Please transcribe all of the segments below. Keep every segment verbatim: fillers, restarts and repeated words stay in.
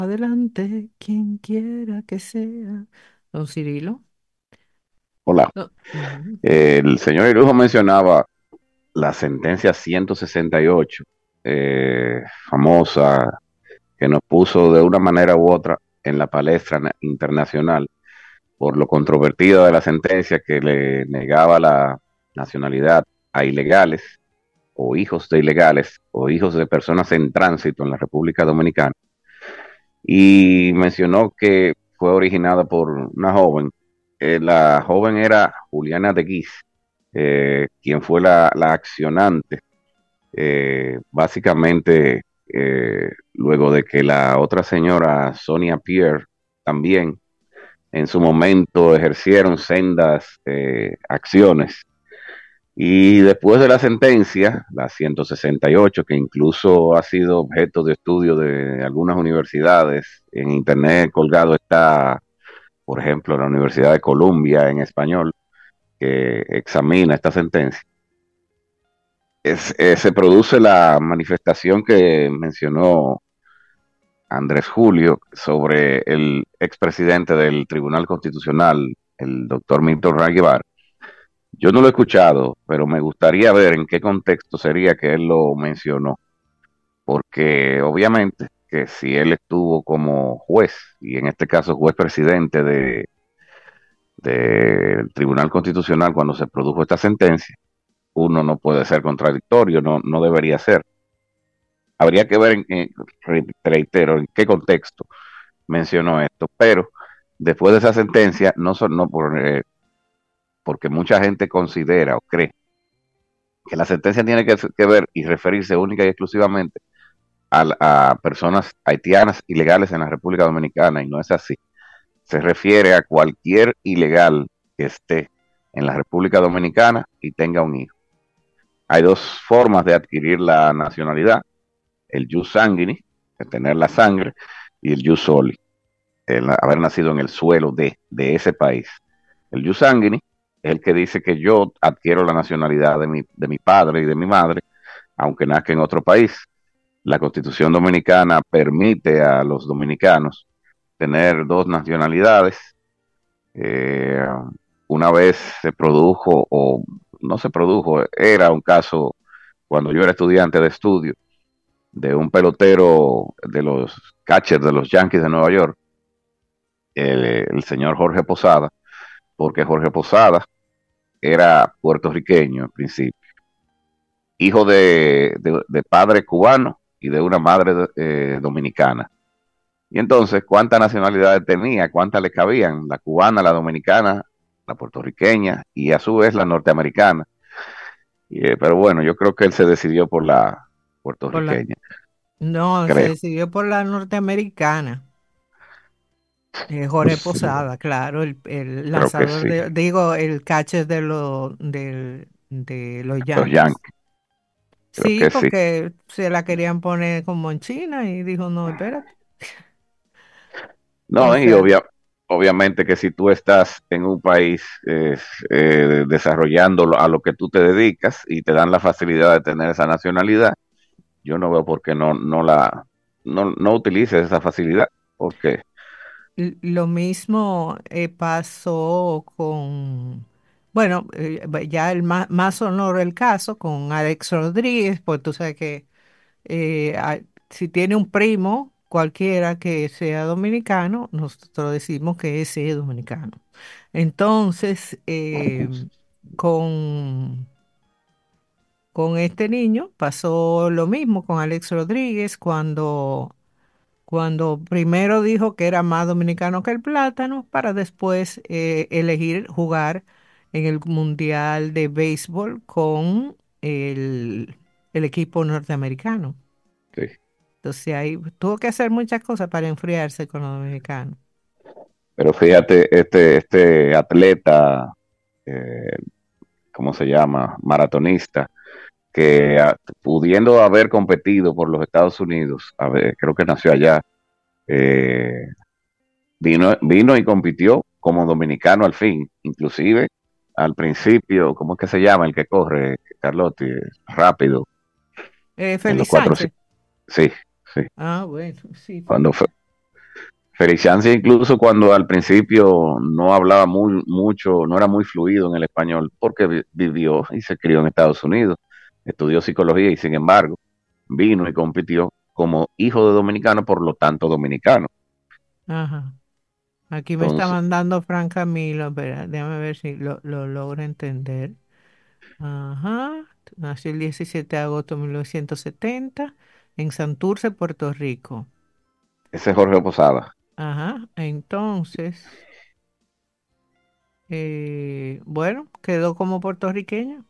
Adelante, quien quiera que sea. Don Cirilo. Hola. No, ujú. El señor Irujo mencionaba la sentencia ciento sesenta y ocho, eh, famosa, que nos puso de una manera u otra en la palestra na- internacional por lo controvertida de la sentencia que le negaba la nacionalidad a ilegales o hijos de ilegales o hijos de personas en tránsito en la República Dominicana. Y mencionó que fue originada por una joven. Eh, la joven era Juliana de Guiz, eh, quien fue la, la accionante, eh, básicamente eh, luego de que la otra señora, Sonia Pierre, también en su momento ejercieron sendas eh, acciones. Y después de la sentencia, la ciento sesenta y ocho, que incluso ha sido objeto de estudio de algunas universidades, en internet colgado está, por ejemplo, la Universidad de Columbia en español, que examina esta sentencia. Es, eh, se produce la manifestación que mencionó Andrés Julio sobre el expresidente del Tribunal Constitucional, el doctor Milton Ray Guevara. Yo no lo he escuchado, pero me gustaría ver en qué contexto sería que él lo mencionó, porque obviamente que si él estuvo como juez, y en este caso juez presidente de, del Tribunal Constitucional cuando se produjo esta sentencia, uno no puede ser contradictorio, no, no debería ser. Habría que ver, en, en, reitero, en qué contexto mencionó esto, pero después de esa sentencia, no, son, no por, eh, porque mucha gente considera o cree que la sentencia tiene que, que ver y referirse única y exclusivamente a, a personas haitianas ilegales en la República Dominicana, y no es así. Se refiere a cualquier ilegal que esté en la República Dominicana y tenga un hijo. Hay dos formas de adquirir la nacionalidad: el jus sanguinis, de tener la sangre, y el jus soli, el haber nacido en el suelo de, de ese país. El jus sanguinis es el que dice que yo adquiero la nacionalidad de mi, de mi padre y de mi madre, aunque nazca en otro país. La Constitución Dominicana permite a los dominicanos tener dos nacionalidades. Eh, una vez se produjo, o no se produjo, era un caso cuando yo era estudiante de estudio, de un pelotero de los catchers de los Yankees de Nueva York, el, el señor Jorge Posada, porque Jorge Posada era puertorriqueño en principio, hijo de, de, de padre cubano y de una madre eh, dominicana. Y entonces, ¿cuántas nacionalidades tenía? ¿Cuántas le cabían? La cubana, la dominicana, la puertorriqueña y a su vez la norteamericana. Y, eh, pero bueno, yo creo que él se decidió por la Por la, puertorriqueña, no, se creo. decidió por la norteamericana. Eh, Jorge Pues, Posada, claro, el, el creo que lanzador sí. de, digo, el catcher de, los del- de los Los Yankees. Yankees, creo Sí, que sí. porque se la querían poner como en China y dijo, no, espérate. O No, y sea, obvia, obviamente que si tú estás en un país eh, eh, desarrollando lo- a lo que tú te dedicas y te dan la facilidad de tener esa nacionalidad, yo no veo por qué no, no la no, no utilices esa facilidad, porque l- lo mismo eh, pasó con, bueno, eh, ba- ya el más, más sonoro el caso con Alex Rodríguez, pues tú sabes que eh, a- si tiene un primo cualquiera que sea dominicano, nosotros decimos que ese es dominicano. Entonces, eh, con, con este niño pasó lo mismo con Alex Rodríguez cuando cuando primero dijo que era más dominicano que el plátano, para después eh, elegir jugar en el Mundial de Béisbol con el, el equipo norteamericano. sí. Entonces ahí tuvo que hacer muchas cosas para enfriarse con los dominicanos. Pero fíjate, este, este atleta, eh, ¿cómo se llama? Maratonista, que a- pudiendo haber competido por los Estados Unidos, a ver, creo que nació allá, eh, vino, vino y compitió como dominicano al fin, inclusive al principio, ¿cómo es que se llama? El que corre, Carlotti, rápido, Eh, en los Félix cuatro, Sánchez. sí, sí, Ah, bueno, sí, cuando fue, Félix. Félix Sánchez incluso cuando al principio no hablaba muy mucho, no era muy fluido en el español, porque vi- vivió y se crió en Estados Unidos, estudió psicología y sin embargo vino y compitió como hijo de dominicano, por lo tanto dominicano. Ajá. Aquí me está Entonces, mandando Fran Camilo, espera, déjame ver si lo, lo logro entender. Ajá. Nació el diecisiete de agosto de mil novecientos setenta en Santurce, Puerto Rico. ese es Jorge Posada, Ajá. Entonces, eh, bueno, quedó como puertorriqueño.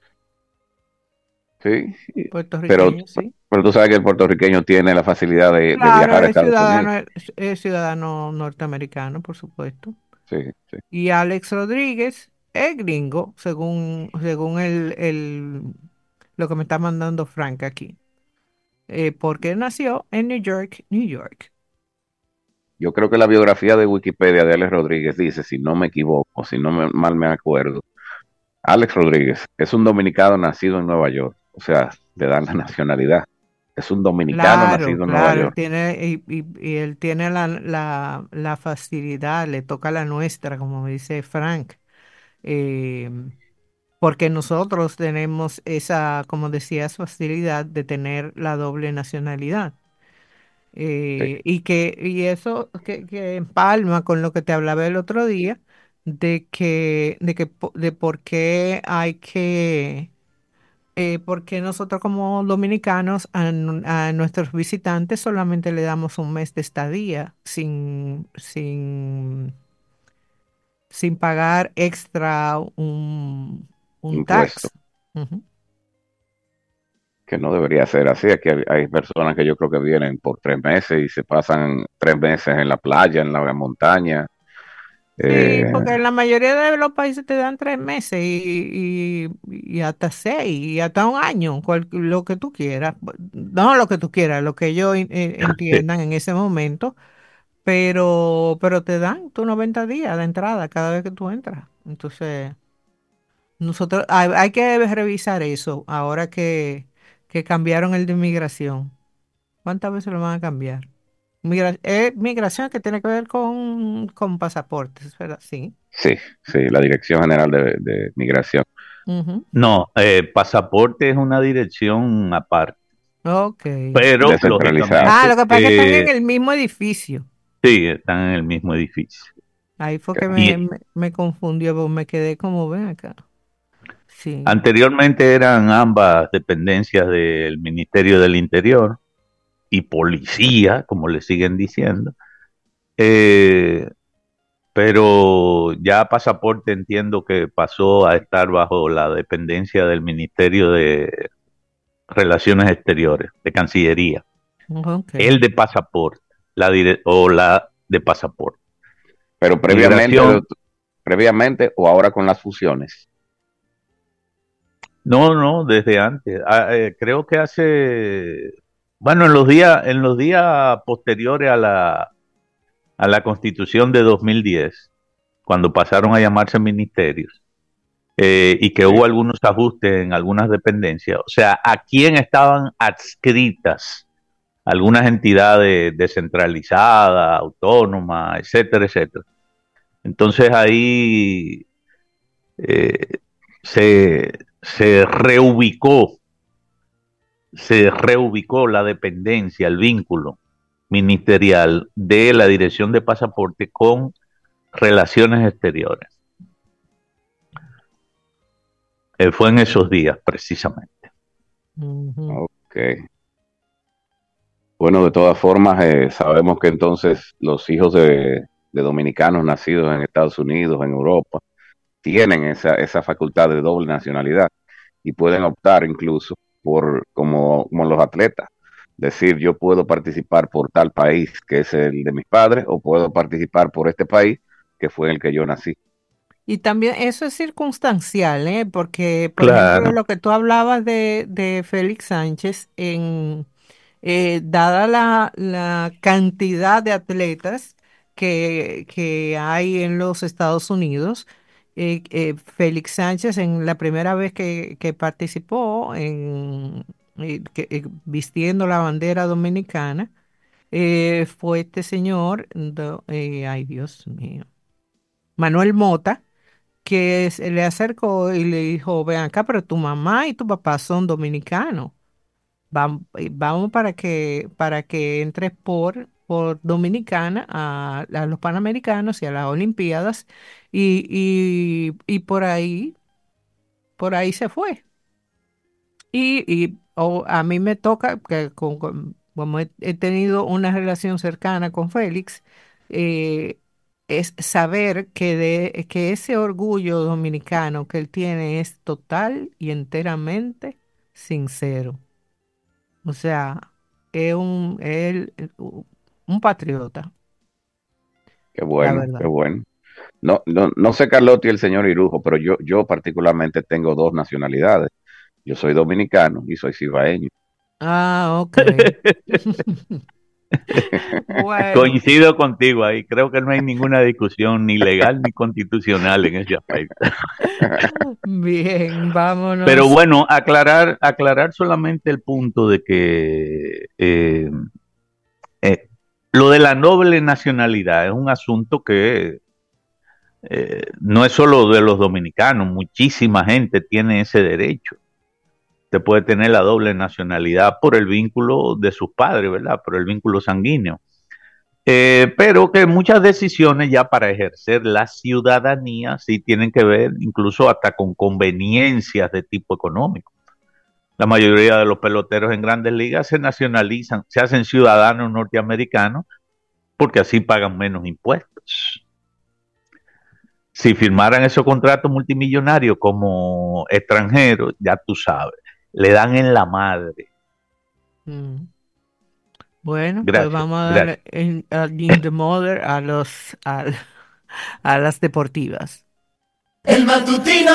sí, pero, Puertorriqueño, sí. pero tú sabes que el puertorriqueño tiene la facilidad de, de Claro, viajar a es Estados Unidos. ciudadano, es, es ciudadano norteamericano, por supuesto. Sí, sí. Y Alex Rodríguez es gringo, según, según el, el, lo que me está mandando Frank aquí. Eh, porque nació en New York, New York. Yo creo que la biografía de Wikipedia de Alex Rodríguez dice, si no me equivoco, si no me, mal me acuerdo, Alex Rodríguez es un dominicano nacido en Nueva York, o sea, le dan la nacionalidad. Es un dominicano Claro, nacido en Nueva claro, él York. tiene, y, y- y él tiene la, la, la facilidad, le toca la nuestra, como me dice Frank. Eh, Porque nosotros tenemos esa, como decías, facilidad de tener la doble nacionalidad. Sí, Eh, y que, y eso que, que empalma con lo que te hablaba el otro día, de que, de que, po- de por qué hay que, eh, por qué nosotros como dominicanos a, n- a nuestros visitantes solamente le damos un mes de estadía sin, sin, sin pagar extra un, un impuesto, tax. Ujú. que no debería ser así. Aquí hay, hay personas que yo creo que vienen por tres meses y se pasan tres meses en la playa, en la montaña. Sí, Eh, porque en la mayoría de los países te dan tres meses y, y, y hasta seis y hasta un año, cual- lo que tú quieras. No lo que tú quieras, lo que ellos en- en- sí, entiendan en ese momento, pero, pero te dan tus noventa días de entrada cada vez que tú entras. Entonces, nosotros hay, hay que revisar eso ahora que, que cambiaron el de inmigración. ¿Cuántas veces lo van a cambiar? Migra- eh, migración que tiene que ver con, con pasaportes, ¿verdad? Sí. sí, sí, la Dirección General de, de Migración, Ujú. No, eh, pasaporte es una dirección aparte, Ok. pero descentralizada. Ah, lo lógicamente que pasa es que están en eh, el mismo edificio. sí, están en el mismo edificio. Ahí fue que me, Y me, me confundió, porque me quedé como, ven acá. Sí. anteriormente eran ambas dependencias del Ministerio del Interior y policía, como le siguen diciendo. Eh, pero ya pasaporte entiendo que pasó a estar bajo la dependencia del Ministerio de Relaciones Exteriores, de Cancillería. Ok. El de pasaporte, la dire- o la de pasaporte. Pero previamente, Migración, previamente o ahora con las fusiones. no, no, desde antes. Ah, eh, creo que hace, bueno, en los días, en los días posteriores a la, a la Constitución de dos mil diez, cuando pasaron a llamarse ministerios, eh, y que Sí. hubo algunos ajustes en algunas dependencias, o sea, a quién estaban adscritas algunas entidades descentralizadas, autónomas, etcétera, etcétera. Entonces ahí eh, se, se reubicó, se reubicó la dependencia, el vínculo ministerial de la Dirección de Pasaporte con Relaciones Exteriores. Eh, fue en esos días, precisamente. Ujú. Ok. Bueno, de todas formas, eh, sabemos que entonces los hijos de, de dominicanos nacidos en Estados Unidos, en Europa, tienen esa, esa facultad de doble nacionalidad y pueden optar incluso por, como, como los atletas, decir, yo puedo participar por tal país que es el de mis padres o puedo participar por este país que fue en el que yo nací. Y también eso es circunstancial, ¿eh? Porque, por ejemplo, Claro, lo que tú hablabas de, de Félix Sánchez, en, eh, dada la, la cantidad de atletas que, que hay en los Estados Unidos, eh, eh, Félix Sánchez en la primera vez que, que participó en, eh, que- eh, vistiendo la bandera dominicana, eh, fue este señor, do- eh, ay Dios mío, Manuel Mota, que se le acercó y le dijo, ven acá, pero tu mamá y tu papá son dominicanos. Vam- eh, Vamos, para que, para que entres por, por Dominicana a, a los Panamericanos y a las Olimpiadas y, y, y por ahí, por ahí se fue. Y, y o a mí me toca, que con- con- como he, he tenido una relación cercana con Félix, eh, es saber que, de, que ese orgullo dominicano que él tiene es total y enteramente sincero. O sea, es un, él, eh, u- un patriota, Qué la bueno, qué verdad. bueno. No, no, no sé Carlotti y el señor Irujo, pero yo, yo particularmente tengo dos nacionalidades. Yo soy dominicano y soy cibaeño. Ah, ok. Bueno, Coincido contigo ahí, creo que no hay ninguna discusión ni legal ni constitucional en ese aspecto. bien, Pero vámonos. bueno, aclarar, aclarar solamente el punto de que eh, eh, lo de la doble nacionalidad es un asunto que eh, no es solo de los dominicanos, muchísima gente tiene ese derecho. Usted puede tener la doble nacionalidad por el vínculo de sus padres, ¿verdad? Por el vínculo sanguíneo. Eh, pero que muchas decisiones ya para ejercer la ciudadanía sí tienen que ver incluso hasta con conveniencias de tipo económico. La mayoría de los peloteros en grandes ligas se nacionalizan, se hacen ciudadanos norteamericanos porque así pagan menos impuestos. Si firmaran esos contratos multimillonarios como extranjeros, ya tú sabes, le dan en la madre. Mm. Bueno, pues Gracias, vamos a gracias. dar en, a- in the mother a los a, a las deportivas. El matutino